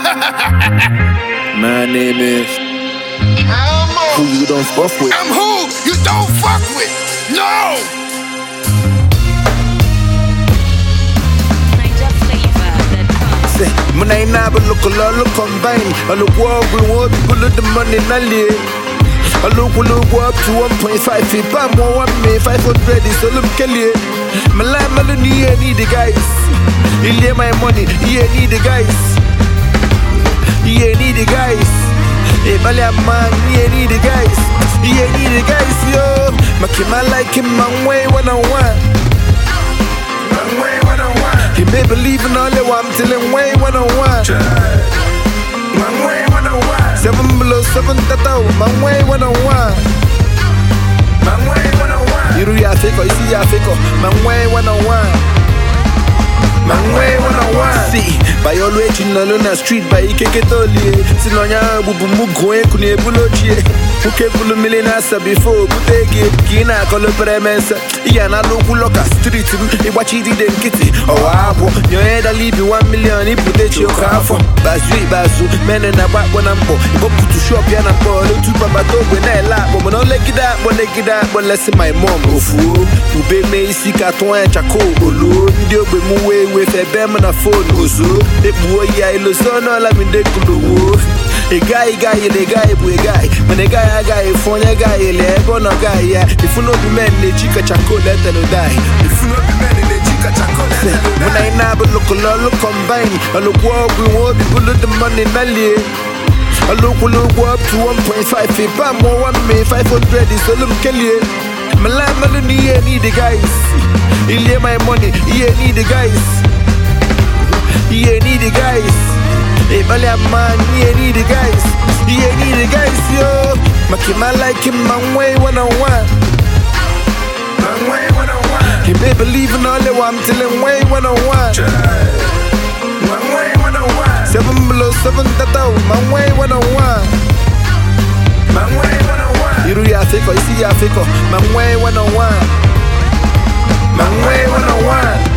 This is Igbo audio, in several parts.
My name is who you don't fuck with. I'm who you don't fuck with. No. When I never look a lot, look combine. I look what we want, people of the money, Nally. I look up to 1.5 feet, but more 500 is all I'm killing. My life, Melanie, I need the guys. He lay my money, he need the guys. He need the guys. Hey, Balia man, he need the guys. He need the guys, yo. My like him, my way, when I want. He may believe in all the one till him way when I want. My way when I want. 7 below 7 tata, my way when I want. My way when I want. You do ya fake or you see ya fake or my way when I want. My way when I want. See, by your way in the street by Ikeketoli. Silonya bubu mugwe kune bulochie. Uke bulu milinasa before Butegi Kina kolo premensa Iana loku loka street Iwachi di den kitty Oh abo Your head a leave you 1 million Iputechi okafo Bazu Mene na wak wanambo Ibo putu shop yana po Lutu papato Wene la Bomo no legida But let's see my mom Ofu Ube me isi katon chako Olo Ndio be muwe we febe na phone Ozo Ebuo ya ilo sono la minde kulowo A guy, when a guy, phone a guy, lego no guy, yeah. If you know the men, the chica chaco, let them die. If you know the men, the chica chaco, let them die. When I never look a lot, look combine. I look what we want, people of the money, Nally. I look up to 1.5 feet, but more 500 is all I'm killing. My life, Melanie, I need the guys. He lay my money, he need the guys. He need the guys. Hey, Balia man, he need the guys. He need the guys, yo. Makima like him, my way when I want. My way when I want. He may believe in all the one till him way when I want. My way when I want. 7 below 7 tata, my way when I want. My way when I want. You do ya fake or you see ya fake or my way when I want. My way when I want.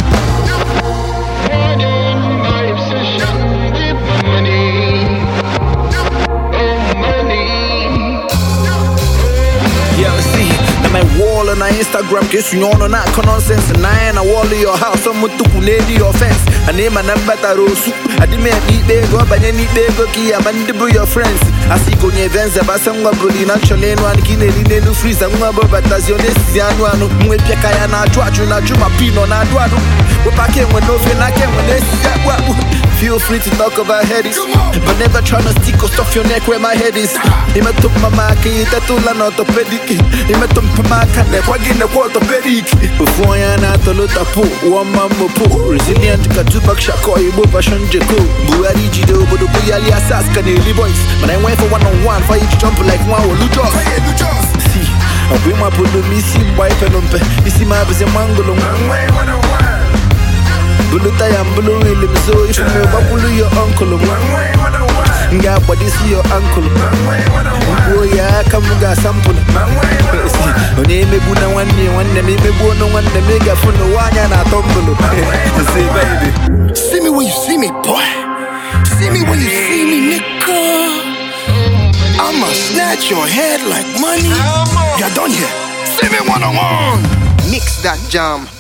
My wall on Instagram, guess you know not nonsense. And I ain't a wall in your house, someone took lady your fence. I name a number Tarosu. I didn't need they go, but any day go key, I'm under your friends. I see go near events about some bully, not your lane, one kidney, no freeze, and rubber, but as your next Yanuano, Mwepia, not watch you, not you, my pino, not what. What I came when no fin, I came when they feel free to talk about headies, but never trying to stick or stuff your neck where my head is. He took my market, tattoo, and orthopedic. He met my can never get the orthopedic. Before I not to look at pool, one mamma pool, resilient Katupak Shako, Bopashan Jaco, Buari Jido, Buduyali Asaskan, boys. But I went for 1-on-1 for each jump like one or Lujo. See, I bring my put the missing wife and umpe. You see my busy mango. Buluta and Bulu William, so if you know Babulu, your uncle, yeah, but this is your uncle. Oh, yeah, come get sample. When you may be one day, one day, maybe one day, make a phone, one and a tumble. Say, baby, see me when you see me, boy. See me when you see me, nigga. I'ma snatch your head like money. You're done here. See me 1-on-1. Mix that jam.